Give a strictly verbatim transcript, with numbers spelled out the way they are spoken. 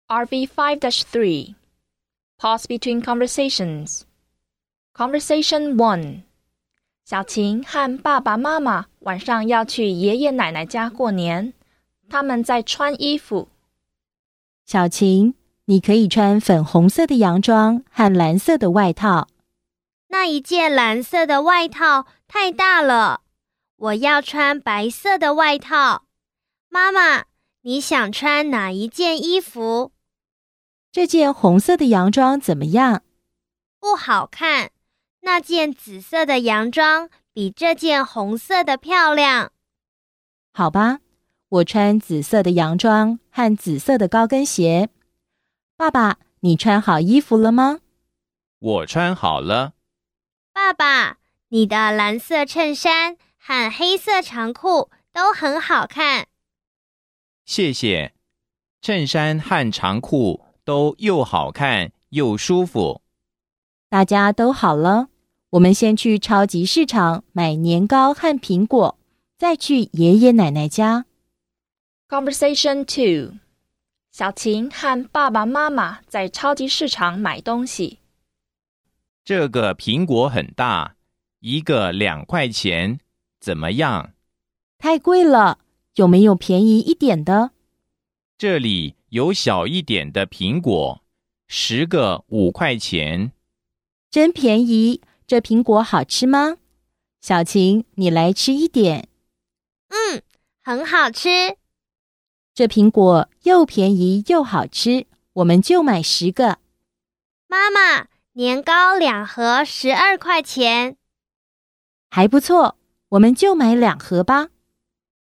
R V five dash three. Pause between conversations. Conversation one. 小晴和爸爸妈妈晚上要去爷爷奶奶家过年，他们在穿衣服。 小晴，你可以穿粉红色的洋装和蓝色的外套。 那一件蓝色的外套太大了，我要穿白色的外套。妈妈，你想穿哪一件衣服？ 这件红色的洋装怎么样？ 不好看，那件紫色的洋装比这件红色的漂亮。 好吧，我穿紫色的洋装和紫色的高跟鞋。爸爸，你穿好衣服了吗？ 我穿好了。 爸爸，你的蓝色衬衫和黑色长裤都很好看。 谢谢，衬衫和长裤都又好看又舒服。 大家都好了，我们先去超级市场买年糕和苹果，再去爷爷奶奶家。 Conversation two. 小晴和爸爸妈妈在超级市场买东西。 这个苹果很大，一个两块钱，怎么样？ 太贵了，有没有便宜一点的？ 这里有小一点的苹果，十个五块钱。 真便宜，这苹果好吃吗？小晴，你来吃一点。 嗯，很好吃。 这苹果又便宜又好吃，我们就买十个。 妈妈，年糕两盒十二块钱。 还不错，我们就买两盒吧。